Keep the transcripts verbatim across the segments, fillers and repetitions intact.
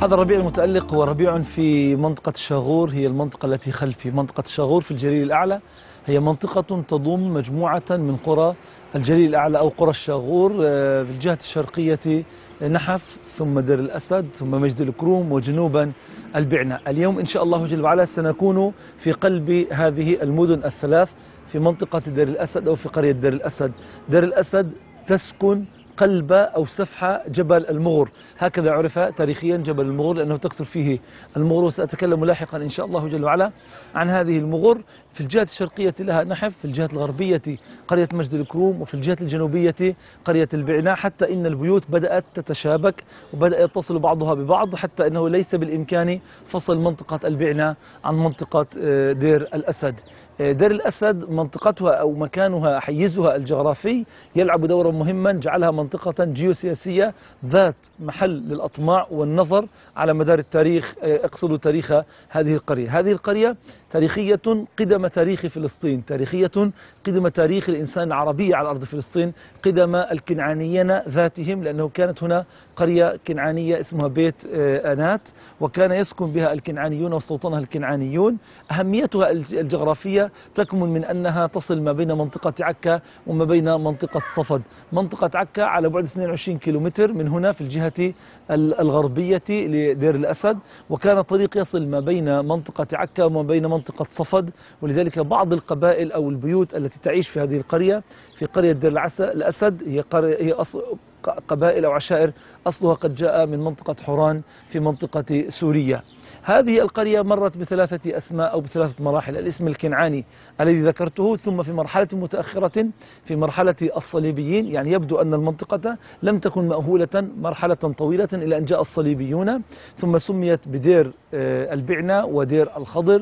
هذا الربيع المتألق هو ربيع في منطقة الشاغور، هي المنطقة التي خلفي. منطقة الشاغور في الجليل الأعلى هي منطقة تضم مجموعة من قرى الجليل الأعلى أو قرى الشاغور في الجهة الشرقية نحف، ثم دير الأسد، ثم مجد الكروم، وجنوبا البعنة. اليوم إن شاء الله جل وعلا سنكون في قلب هذه المدن الثلاث في منطقة دير الأسد أو في قرية دير الأسد. دير الأسد تسكن قلب أو سفح جبل المغر، هكذا عرف تاريخيا جبل المغر لأنه تكثر فيه المغر، وسأتكلم لاحقا إن شاء الله جل وعلا عن هذه المغر. في الجهة الشرقية لها نحف، في الجهة الغربية قرية مجد الكروم، وفي الجهة الجنوبية قرية البعنة، حتى إن البيوت بدأت تتشابك وبدأ يتصل بعضها ببعض، حتى أنه ليس بالإمكان فصل منطقة البعنة عن منطقة دير الأسد. دير الأسد منطقتها أو مكانها حيزها الجغرافي يلعب دورا مهما، جعلها منطقة جيوسياسية ذات محل للأطماع والنظر على مدار التاريخ. اقصد تاريخ هذه القرية. هذه القرية تاريخية قدم تاريخ فلسطين، تاريخية قدم تاريخ الإنسان العربي على أرض فلسطين، قدم الكنعانيين ذاتهم، لأنه كانت هنا قرية كنعانية اسمها بيت أنات، وكان يسكن بها الكنعانيون واستوطنها الكنعانيون. أهميتها الجغرافية تكمن من أنها تصل ما بين منطقة عكا وما بين منطقة صفد. منطقة عكا على بعد اثنين وعشرين كيلومتر من هنا في الجهة الغربية لدير الأسد، وكان الطريق يصل ما بين منطقة عكا وما بين منطقة صفد، ولذلك بعض القبائل أو البيوت التي تعيش في هذه القرية في قرية دير الأسد هي, هي أصل قبائل أو عشائر أصلها قد جاء من منطقة حوران في منطقة سوريا. هذه القرية مرت بثلاثة أسماء أو بثلاثة مراحل. الاسم الكنعاني الذي ذكرته، ثم في مرحلة متأخرة في مرحلة الصليبيين، يعني يبدو أن المنطقة لم تكن مأهولة مرحلة طويلة إلى أن جاء الصليبيون، ثم سميت بدير البعنة ودير الخضر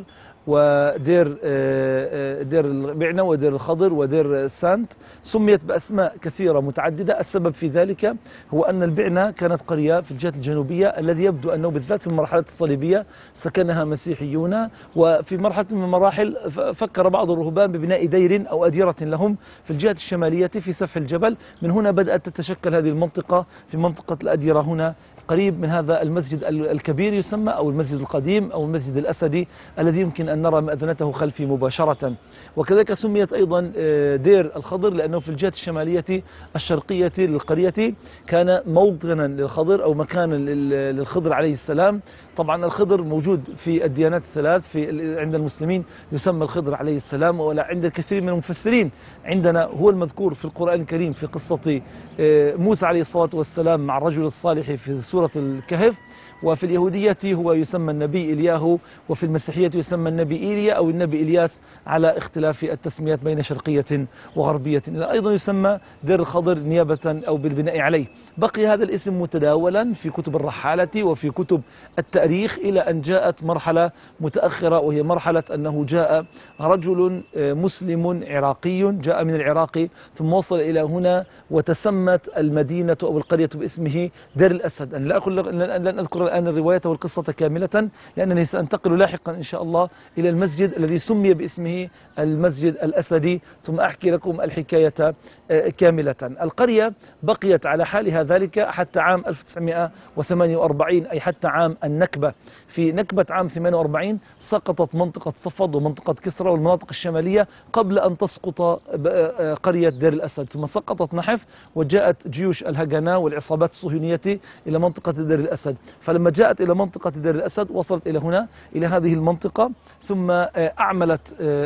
ودير دير البعنة ودير الخضر ودير سانت، سميت بأسماء كثيرة متعددة. السبب في ذلك هو أن البعنة كانت قرية في الجهة الجنوبية الذي يبدو أنه بالذات في المرحلة الصليبية سكنها مسيحيون، وفي مرحلة من المراحل فكر بعض الرهبان ببناء دير أو أديرة لهم في الجهة الشمالية في سفح الجبل. من هنا بدأت تتشكل هذه المنطقة في منطقة الأديرة هنا قريب من هذا المسجد الكبير يسمى أو المسجد القديم أو المسجد الأسدي الذي يمكن أن نرى مأذنته خلفي مباشرة. وكذلك سميت أيضا دير الخضر لأنه في الجهة الشمالية الشرقية للقرية كان موطنا للخضر أو مكانا للخضر عليه السلام. طبعا الخضر موجود في الديانات الثلاث، في عند المسلمين يسمى الخضر عليه السلام، ولا عند الكثير من المفسرين عندنا هو المذكور في القرآن الكريم في قصة موسى عليه الصلاة والسلام مع الرجل الصالح في سورة الكهف، وفي اليهودية هو يسمى النبي إلياهو، وفي المسيحية يسمى النبي إيليا أو النبي إلياس على اختلاف التسميات بين شرقية وغربية. أيضا يسمى دير الخضر نيابة أو بالبناء عليه. بقي هذا الاسم متداولا في كتب الرحالة وفي كتب التاريخ إلى أن جاءت مرحلة متأخرة، وهي مرحلة أنه جاء رجل مسلم عراقي جاء من العراق ثم وصل إلى هنا وتسمت المدينة أو القرية باسمه دير الأسد. أن لا أقول لن أذكر الآن الرواية والقصة كاملة لأنني سأنتقل لاحقا إن شاء الله إلى المسجد الذي سمي باسمه المسجد الأسدي، ثم أحكي لكم الحكاية كاملة. القرية بقيت على حالها ذلك حتى عام ألف وتسعمائة وثمانية وأربعين، أي حتى عام النكبة. في نكبة عام ثمانية وأربعين سقطت منطقة صفد ومنطقة كسرى والمناطق الشمالية قبل أن تسقط قرية دير الأسد، ثم سقطت نحف وجاءت جيوش الهجنة والعصابات الصهيونية إلى منطقة دير الأسد. فلما جاءت إلى منطقة دير الأسد وصلت إلى هنا إلى هذه المنطقة، ثم أعملت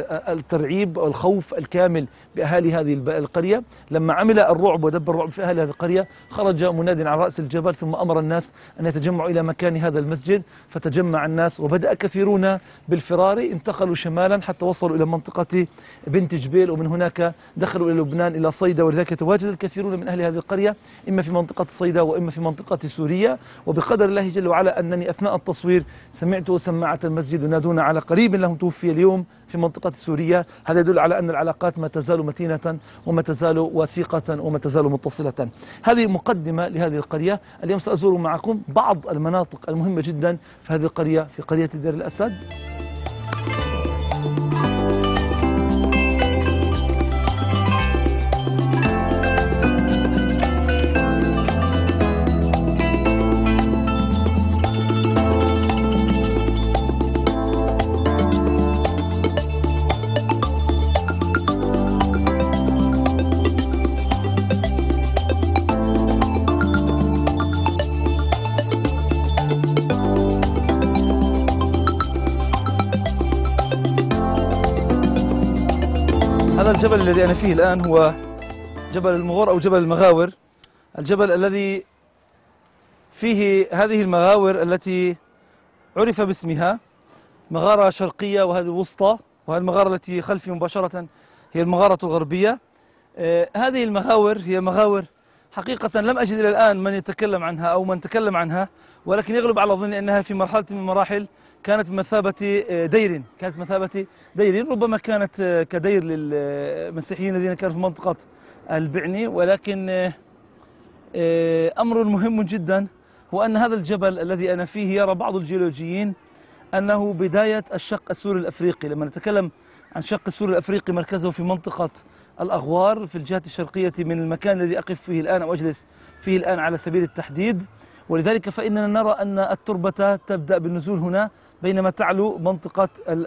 الترعيب والخوف الكامل بأهالي هذه القرية. لما عمل الرعب ودب الرعب في أهل هذه القرية خرج مناد على رأس الجبل ثم أمر الناس أن يتجمعوا إلى مكان هذا المسجد، فتجمع الناس وبدأ كثيرون بالفرار، انتقلوا شمالا حتى وصلوا إلى منطقة بنت جبيل، ومن هناك دخلوا إلى لبنان إلى صيدا، ولذلك يتواجد الكثيرون من أهل هذه القرية إما في منطقة صيدا وإما في منطقة سوريا. وبقدر الله جل وعلا أنني أثناء التصوير سمعت سماعة المسجد ينادون على قريب له توفي اليوم في منطقة سوريا. هذا يدل على أن العلاقات ما تزال متينة وما تزال وثيقة وما تزال متصلة. هذه مقدمة لهذه القرية. اليوم سأزور معكم بعض المناطق المهمة جدا في هذه القرية في قرية دير الأسد. هذا الجبل الذي أنا فيه الآن هو جبل المغور أو جبل المغاور، الجبل الذي فيه هذه المغاور التي عرف باسمها، مغارة شرقية وهذه الوسطى، وهذه المغارة التي خلفي مباشرة هي المغارة الغربية. آه هذه المغاور هي مغاور حقيقة لم أجد إلى الآن من يتكلم عنها أو من تكلم عنها، ولكن يغلب على ظني أنها في مرحلة من المراحل كانت بمثابة دير، كانت مثابة دير، ربما كانت كدير للمسيحيين الذين كانوا في منطقة البعني. ولكن أمر مهم جدا هو أن هذا الجبل الذي أنا فيه يرى بعض الجيولوجيين أنه بداية الشق السوري الأفريقي. لما نتكلم عن شق السوري الأفريقي مركزه في منطقة الأغوار في الجهة الشرقية من المكان الذي أقف فيه الآن أو أجلس فيه الآن على سبيل التحديد، ولذلك فإننا نرى أن التربة تبدأ بالنزول هنا بينما تعلو منطقة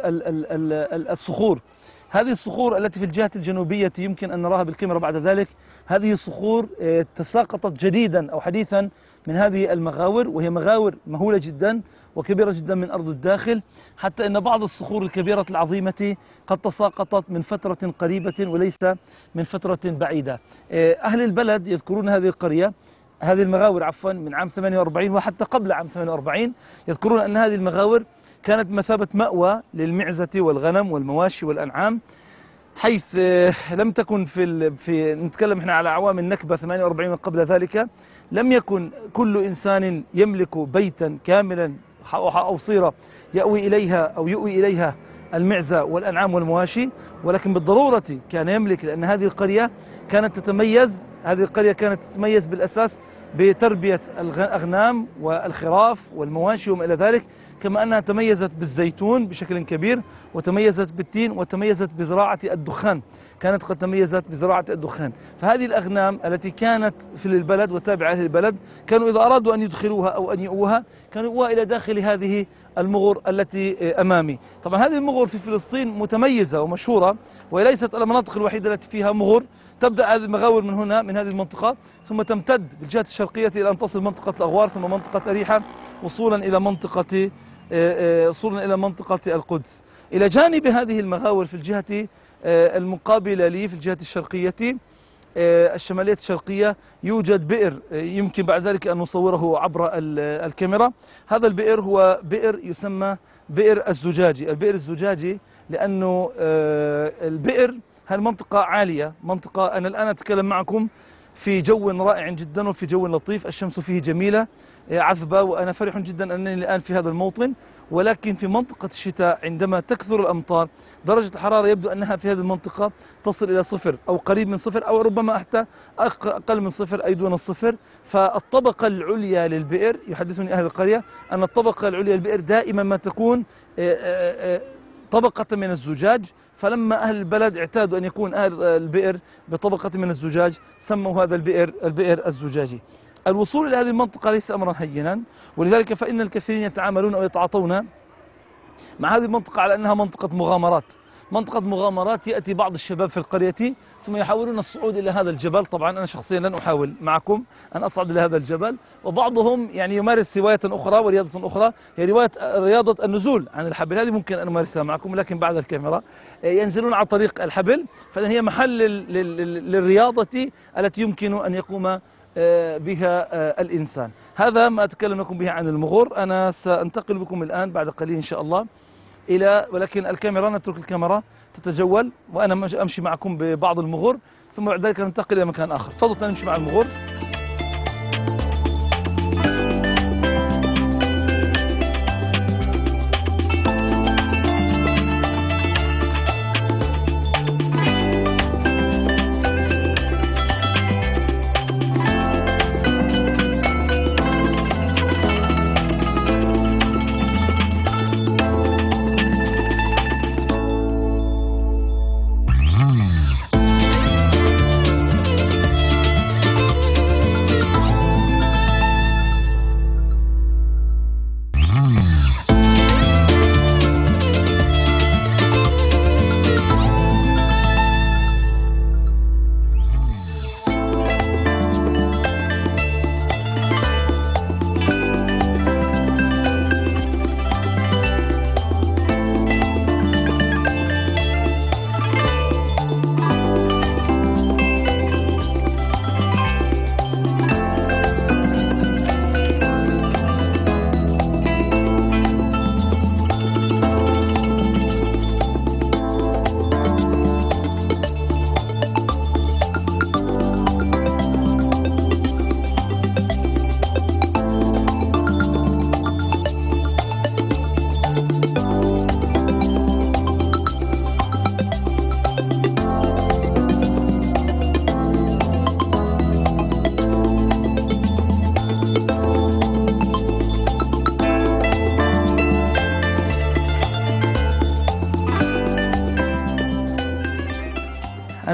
الصخور. هذه الصخور التي في الجهة الجنوبية يمكن أن نراها بالكاميرا بعد ذلك، هذه الصخور تساقطت جديدا أو حديثا من هذه المغاور، وهي مغاور مهولة جدا وكبيرة جدا من أرض الداخل، حتى أن بعض الصخور الكبيرة العظيمة قد تساقطت من فترة قريبة وليس من فترة بعيدة. أهل البلد يذكرون هذه القرية، هذه المغاور عفوا، من عام ثمانية وأربعين وحتى قبل عام ثمانية وأربعين، يذكرون أن هذه المغاور كانت مثابة مأوى للمعزة والغنم والمواشي والأنعام، حيث لم تكن في, في نتكلم احنا على أعوام النكبة ثمانية وأربعين وقبل ذلك، لم يكن كل إنسان يملك بيتا كاملا أو صيرة يأوي إليها أو يؤوي إليها المعزة والأنعام والمواشي، ولكن بالضرورة كان يملك، لأن هذه القرية كانت تتميز هذه القرية كانت تتميز بالأساس بتربية الأغنام والخراف والمواشي وما إلى ذلك، كما أنها تميزت بالزيتون بشكل كبير، وتميزت بالتين، وتميزت بزراعة الدخان، كانت قد تميزت بزراعة الدخان. فهذه الأغنام التي كانت في البلد وتابعة أهل البلد كانوا إذا أرادوا أن يدخلوها أو أن يؤوها كانوا يؤوها إلى داخل هذه المغور التي أمامي. طبعا هذه المغور في فلسطين متميزة ومشهورة، وليست المناطق الوحيدة التي فيها مغور. تبدأ هذه المغاور من هنا من هذه المنطقة، ثم تمتد بالجهة الشرقية إلى أن تصل منطقة الأغوار، ثم منطقة أريحة، وصولا إلى منطقة وصولا إلى منطقة القدس. إلى جانب هذه المغاور في الجهة المقابلة لي في الجهة الشرقية الشمالية الشرقية يوجد بئر، يمكن بعد ذلك أن نصوره عبر الكاميرا. هذا البئر هو بئر يسمى بئر الزجاجي. البئر الزجاجي لأنه البئر هالمنطقة عالية، منطقة أنا الآن أتكلم معكم في جو رائع جدا وفي جو لطيف، الشمس فيه جميلة عذبة، وأنا فرح جدا أنني الآن في هذا الموطن. ولكن في منطقة الشتاء عندما تكثر الأمطار درجة الحرارة يبدو أنها في هذه المنطقة تصل إلى صفر أو قريب من صفر أو ربما حتى أقل من صفر أي دون الصفر. فالطبقة العليا للبئر، يحدثني أهل القرية أن الطبقة العليا للبئر دائما ما تكون طبقة من الزجاج، فلما أهل البلد اعتادوا أن يكون أهل البئر بطبقة من الزجاج سموا هذا البئر البئر الزجاجي. الوصول إلى هذه المنطقة ليس أمرا هينا، ولذلك فإن الكثيرين يتعاملون أو يتعاطون مع هذه المنطقة على أنها منطقة مغامرات. منطقة مغامرات، يأتي بعض الشباب في القرية ثم يحاولون الصعود إلى هذا الجبل. طبعا أنا شخصيا لن أحاول معكم أن أصعد إلى هذا الجبل، وبعضهم يعني يمارس هواية أخرى ورياضة أخرى، هي رواية رياضة النزول عن الحبل. هذه ممكن أن أمارسها معكم لكن بعد الكاميرا. ينزلون على طريق الحبل، فإذا هي محل للرياضة التي يمكن أن يقوم بها الإنسان. هذا ما أتكلم لكم به عن المغور. أنا سأنتقل بكم الآن بعد قليل إن شاء الله إلى، ولكن الكاميرا نترك الكاميرا تتجول وأنا أمشي معكم ببعض المغور، ثم بعد ذلك ننتقل إلى مكان آخر. تفضلوا نمشي مع المغور.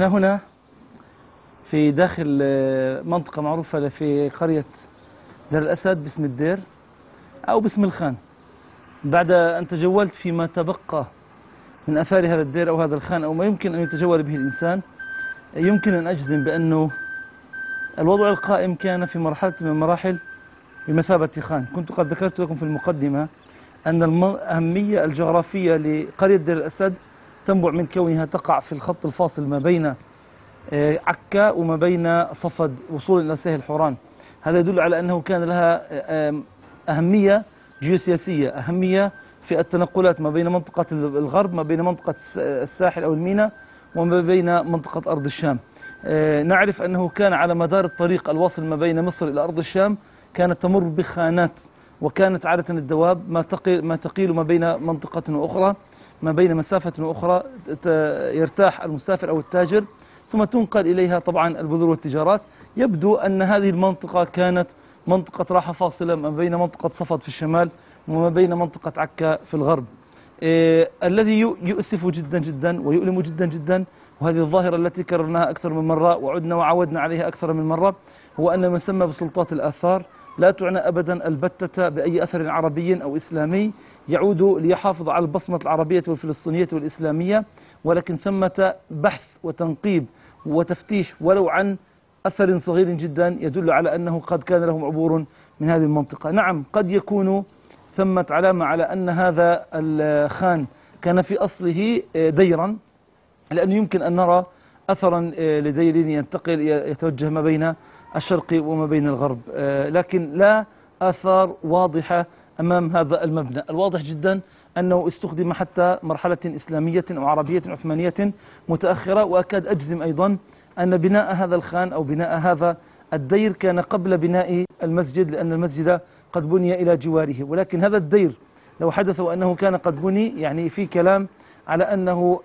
هنا في داخل منطقة معروفة في قرية دير الأسد باسم الدير أو باسم الخان. بعد أن تجولت فيما تبقى من أثار هذا الدير أو هذا الخان أو ما يمكن أن يتجول به الإنسان، يمكن أن أجزم بأنه الوضع القائم كان في مرحلة من المراحل بمثابة خان. كنت قد ذكرت لكم في المقدمة أن الأهمية الجغرافية لقرية دير الأسد تنبع من كونها تقع في الخط الفاصل ما بين عكا وما بين صفد وصولا إلى ساحل حوران. هذا يدل على أنه كان لها أهمية جيوسياسية، أهمية في التنقلات ما بين منطقة الغرب، ما بين منطقة الساحل أو الميناء، وما بين منطقة أرض الشام. نعرف أنه كان على مدار الطريق الواصل ما بين مصر إلى أرض الشام كانت تمر بخانات، وكانت عادة الدواب ما تقيل ما تقيل ما بين منطقة وأخرى، ما بين مسافة وأخرى، يرتاح المسافر أو التاجر ثم تنقل إليها طبعا البذور والتجارات. يبدو أن هذه المنطقة كانت منطقة راحة فاصلة ما بين منطقة صفد في الشمال وما بين منطقة عكا في الغرب. إيه الذي يؤسف جدا جدا ويؤلم جدا جدا، وهذه الظاهرة التي كررناها أكثر من مرة وعدنا وعودنا عليها أكثر من مرة، هو أن ما يسمى بسلطات الآثار لا تعنى أبدا البتة بأي أثر عربي أو إسلامي يعود ليحافظ على البصمة العربية والفلسطينية والإسلامية، ولكن ثمة بحث وتنقيب وتفتيش ولو عن أثر صغير جدا يدل على أنه قد كان لهم عبور من هذه المنطقة. نعم، قد يكون ثمة علامة على أن هذا الخان كان في أصله ديرا، لأنه يمكن أن نرى أثرا لدير ينتقل يتوجه ما بين الشرق وما بين الغرب، لكن لا آثار واضحة أمام هذا المبنى. الواضح جدا أنه استخدم حتى مرحلة إسلامية أو عربية عثمانية متأخرة، وأكاد أجزم أيضا أن بناء هذا الخان أو بناء هذا الدير كان قبل بناء المسجد، لأن المسجد قد بني إلى جواره. ولكن هذا الدير لو حدث وأنه كان قد بني، يعني في كلام على أنه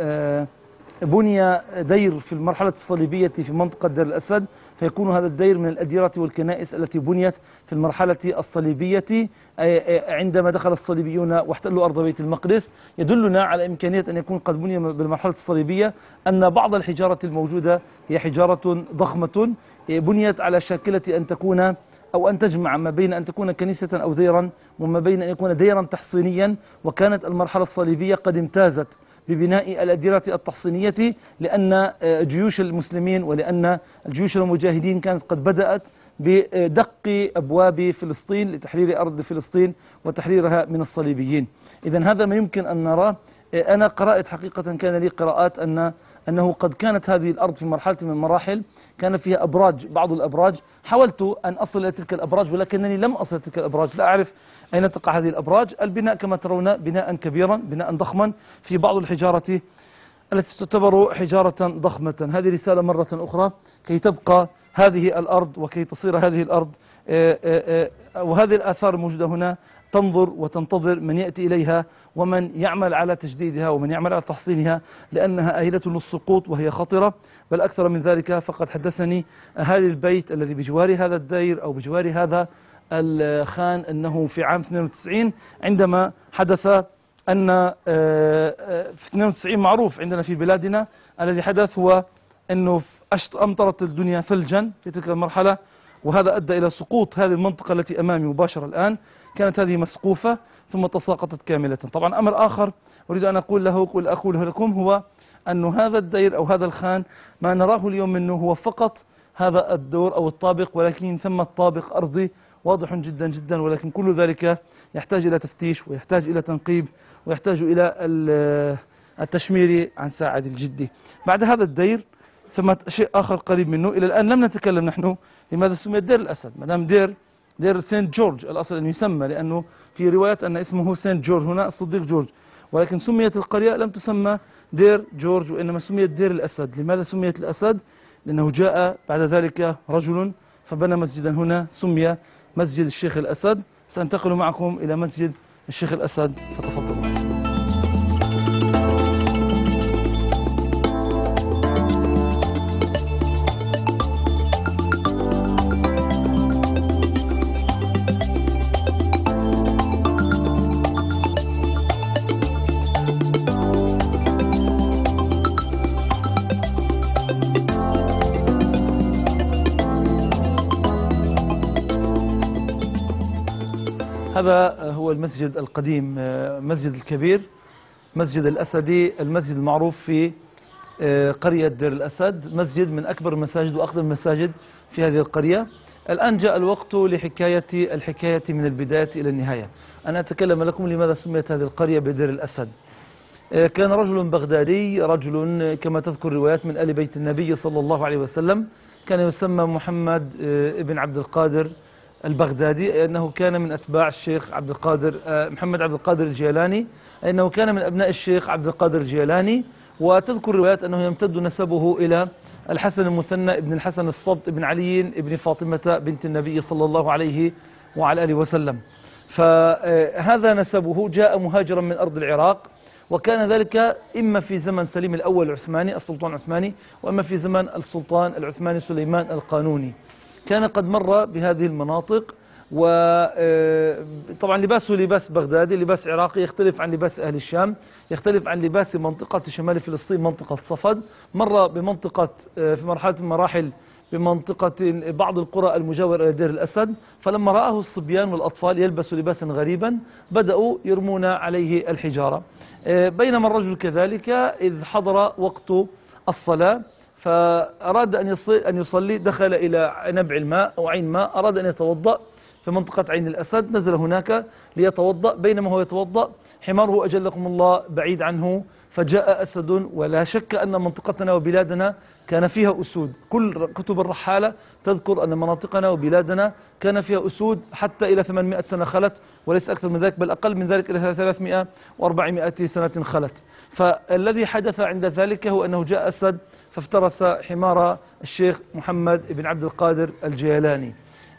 بني دير في المرحلة الصليبية في منطقة دير الأسد، فيكون هذا الدير من الأديرة والكنائس التي بنيت في المرحلة الصليبية عندما دخل الصليبيون واحتلوا أرض بيت المقدس. يدلنا على إمكانية أن يكون قد بني بالمرحلة الصليبية، أن بعض الحجارة الموجودة هي حجارة ضخمة بنيت على شاكلة أن تكون أو أن تجمع ما بين أن تكون كنيسة أو ديرا وما بين أن يكون ديرا تحصينيا. وكانت المرحلة الصليبية قد امتازت ببناء الأديرة التحصينية، لأن جيوش المسلمين ولأن الجيوش المجاهدين كانت قد بدأت بدق أبواب فلسطين لتحرير أرض فلسطين وتحريرها من الصليبيين. إذن هذا ما يمكن أن نراه. أنا قرأت حقيقة، كان لي قراءات أن أنه قد كانت هذه الأرض في مرحلة من المراحل كان فيها أبراج، بعض الأبراج حاولت أن أصل إلى تلك الأبراج ولكنني لم أصل إلى تلك الأبراج، لا أعرف أين تقع هذه الأبراج. البناء كما ترون بناء كبيرا، بناء ضخما في بعض الحجارة التي تعتبر حجارة ضخمة. هذه رسالة مرة أخرى كي تبقى هذه الأرض وكي تصير هذه الأرض وهذه الآثار الموجودة هنا تنظر وتنتظر من يأتي إليها ومن يعمل على تجديدها ومن يعمل على تحصينها، لأنها آهلة للسقوط وهي خطرة. بل أكثر من ذلك، فقد حدثني أهالي البيت الذي بجوار هذا الدير أو بجوار هذا الخان أنه في عام اثنين وتسعين عندما حدث أن في اثنين وتسعين معروف عندنا في بلادنا الذي حدث هو أنه أمطرت الدنيا ثلجا في تلك المرحلة، وهذا أدى إلى سقوط هذه المنطقة التي أمامي مباشرة الآن. كانت هذه مسقوفة ثم تساقطت كاملة. طبعا أمر آخر أريد أن أقول له أقوله لكم هو أن هذا الدير أو هذا الخان ما نراه اليوم منه هو فقط هذا الدور أو الطابق، ولكن ثم الطابق أرضي واضح جدا جدا، ولكن كل ذلك يحتاج إلى تفتيش ويحتاج إلى تنقيب ويحتاج إلى التشمير عن ساعد الجدي. بعد هذا الدير ثم شيء آخر قريب منه، إلى الآن لم نتكلم نحن لماذا سمي دير الأسد، ما دام دير دير سانت جورج، الأصل أن يسمى لأنه في روايات أن اسمه سانت جورج هنا الصديق جورج، ولكن سميت القرية لم تسمى دير جورج وإنما سميت دير الأسد. لماذا سميت الأسد؟ لأنه جاء بعد ذلك رجل فبنى مسجدا هنا سمي مسجد الشيخ الأسد. سأنتقل معكم إلى مسجد الشيخ الأسد، فتفضلوا. هذا هو المسجد القديم، مسجد الكبير، مسجد الأسدي، المسجد المعروف في قرية دير الأسد، مسجد من أكبر المساجد وأقدم المساجد في هذه القرية. الآن جاء الوقت لحكاية الحكاية من البداية إلى النهاية. أنا أتكلم لكم لماذا سميت هذه القرية بدير الأسد. كان رجل بغدادي، رجل كما تذكر الروايات من آل بيت النبي صلى الله عليه وسلم، كان يسمى محمد ابن عبد القادر البغدادي، أنه كان من أتباع الشيخ عبد القادر محمد عبد القادر الجيلاني، أنه كان من أبناء الشيخ عبد القادر الجيلاني. وتذكر الروايات أنه يمتد نسبه إلى الحسن المثنى ابن الحسن الصبت ابن علي ابن فاطمة بنت النبي صلى الله عليه وعلى آله وسلم. فهذا نسبه، جاء مهاجرا من أرض العراق، وكان ذلك إما في زمن سليم الأول العثماني السلطان العثماني، وإما في زمن السلطان العثماني سليمان القانوني. كان قد مر بهذه المناطق، وطبعا لباسه لباس بغدادي، لباس عراقي، يختلف عن لباس أهل الشام، يختلف عن لباس منطقة شمال فلسطين منطقة صفد. مر بمنطقة في مرحلة من المراحل بمنطقة بعض القرى المجاورة إلى دير الأسد، فلما رآه الصبيان والأطفال يلبس لباسا غريبا بدأوا يرمون عليه الحجارة. بينما الرجل كذلك إذ حضر وقت الصلاة فأراد أن يصلي، دخل إلى نبع الماء أو عين ماء، أراد أن يتوضأ في منطقة عين الأسد، نزل هناك ليتوضأ. بينما هو يتوضأ حماره أجلكم الله بعيد عنه، فجاء أسد. ولا شك أن منطقتنا وبلادنا كان فيها أسود، كل كتب الرحالة تذكر أن مناطقنا وبلادنا كان فيها أسود حتى إلى ثمانمائة سنة خلت، وليس أكثر من ذلك، بل أقل من ذلك، إلى ثلاثمائة وأربعمائة سنة خلت. فالذي حدث عند ذلك هو أنه جاء أسد فافترس حمار الشيخ محمد بن عبد القادر الجيلاني.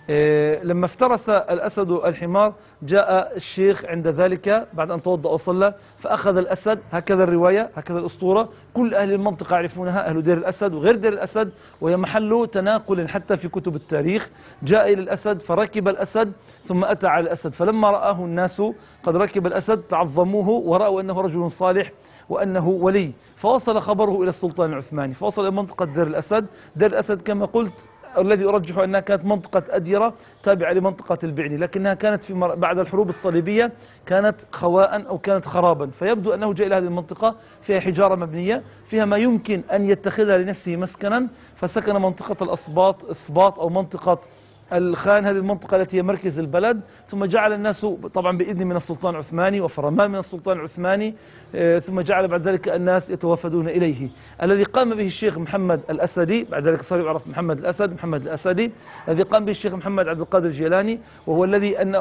لما افترس الأسد الحمار جاء الشيخ عند ذلك بعد أن توضأ وصلى، فأخذ الأسد، هكذا الرواية، هكذا الأسطورة، كل أهل المنطقة يعرفونها، أهل دير الأسد وغير دير الأسد، وهي محل تناقل حتى في كتب التاريخ. جاء إلى الأسد فركب الأسد ثم أتى على الأسد، فلما رآه الناس قد ركب الأسد تعظموه ورأوا أنه رجل صالح وأنه ولي، فوصل خبره إلى السلطان العثماني، فوصل إلى منطقة دير الأسد. دير الأسد كما قلت الذي أرجح أنها كانت منطقة أديرة تابعة لمنطقة البعني، لكنها كانت في بعد الحروب الصليبية كانت خواء أو كانت خرابا، فيبدو أنه جاء إلى هذه المنطقة فيها حجارة مبنية، فيها ما يمكن أن يتخذها لنفسه مسكنا، فسكن منطقة الأسباط إسباط أو منطقة الخان، هذه المنطقة التي هي مركز البلد. ثم جعل الناس طبعا بإذن من السلطان العثماني وفرمان من السلطان العثماني، ثم جعل بعد ذلك الناس يتوافدون إليه. الذي قام به الشيخ محمد الأسدي، بعد ذلك صار يعرف محمد الأسد، محمد الأسدي، الذي قام به الشيخ محمد عبد القادر الجيلاني، وهو الذي أن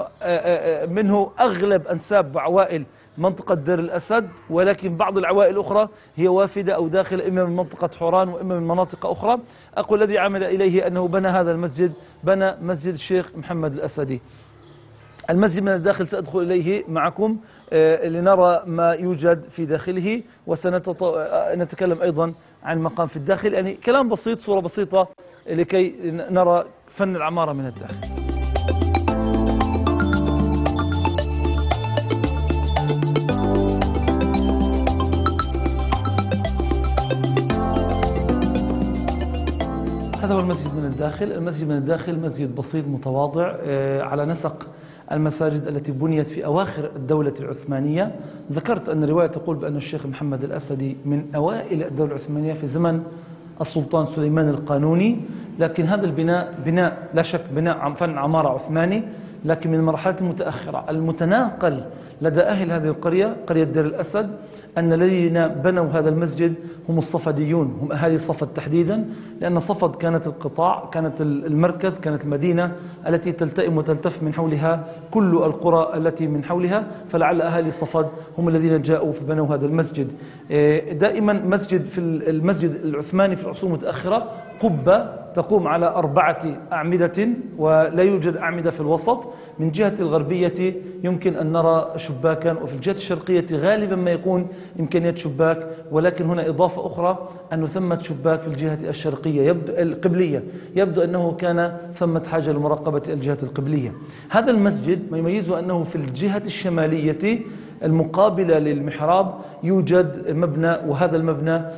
منه أغلب أنساب وعوائل منطقة دير الأسد، ولكن بعض العوائل الأخرى هي وافدة أو داخل إما من منطقة حوران وإما من مناطق أخرى. أقول الذي عمل إليه أنه بنى هذا المسجد، بنى مسجد الشيخ محمد الأسدي. المسجد من الداخل سأدخل إليه معكم لنرى ما يوجد في داخله، وسنتكلم أيضا عن مقام في الداخل، يعني كلام بسيط، صورة بسيطة لكي نرى فن العمارة من الداخل. هذا هو المسجد من الداخل. المسجد من الداخل مسجد بسيط متواضع على نسق المساجد التي بنيت في أواخر الدولة العثمانية. ذكرت أن الرواية تقول بأن الشيخ محمد الأسدي من أوائل الدولة العثمانية في زمن السلطان سليمان القانوني، لكن هذا البناء بناء لا شك بناء فن عمارة عثماني، لكن من المرحلة المتأخرة. المتناقل لدى أهل هذه القرية، قرية دير الأسد، أن الذين بنوا هذا المسجد هم الصفديون، هم أهالي صفد تحديدا، لأن صفد كانت القطاع، كانت المركز، كانت المدينة التي تلتئم وتلتف من حولها كل القرى التي من حولها، فلعل أهالي صفد هم الذين جاءوا فبنوا هذا المسجد. دائما مسجد في المسجد العثماني في العصور المتأخرة قبة تقوم على أربعة أعمدة ولا يوجد أعمدة في الوسط. من جهة الغربية يمكن أن نرى شباكا، وفي الجهة الشرقية غالبا ما يكون إمكانية شباك، ولكن هنا إضافة أخرى أنه ثمة شباك في الجهة الشرقية يبدو القبلية، يبدو أنه كان ثمة حاجة لمراقبة الجهة القبلية. هذا المسجد ما يميزه أنه في الجهة الشمالية المقابلة للمحراب يوجد مبنى، وهذا المبنى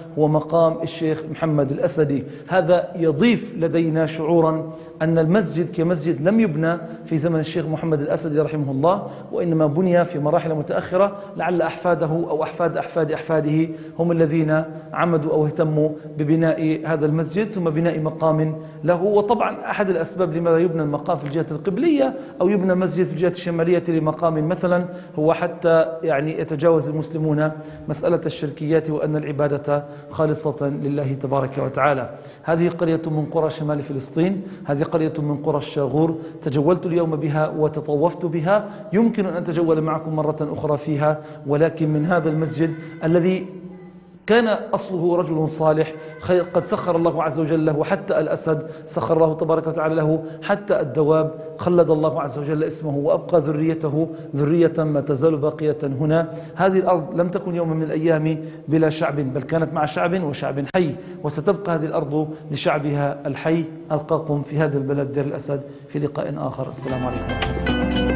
هو مقام الشيخ محمد الأسدي. هذا يضيف لدينا شعورا أن المسجد كمسجد لم يبنى في زمن الشيخ محمد الأسدي رحمه الله، وإنما بني في مراحل متأخرة، لعل أحفاده أو أحفاد أحفاد أحفاده هم الذين عمدوا أو اهتموا ببناء هذا المسجد ثم بناء مقام له. وطبعا أحد الأسباب لماذا يبنى المقام في الجهة القبلية أو يبنى مسجد في الجهة الشمالية لمقام مثلا هو حتى يعني يتجاوز المسلمون مسألة الشركيات وأن العبادة خالصة لله تبارك وتعالى. هذه قرية من قرى شمال فلسطين، هذه قرية من قرى الشاغور، تجولت اليوم بها وتطوفت بها، يمكن أن أتجول معكم مرة أخرى فيها، ولكن من هذا المسجد الذي كان أصله رجل صالح قد سخر الله عز وجل له حتى الأسد، سخر الله تبارك وتعالى له حتى الدواب، خلد الله عز وجل اسمه وأبقى ذريته ذرية ما تزال باقية هنا. هذه الأرض لم تكن يوم من الأيام بلا شعب، بل كانت مع شعب وشعب حي، وستبقى هذه الأرض لشعبها الحي. ألقاكم في هذا البلد دير الأسد في لقاء آخر. السلام عليكم ورحمة الله.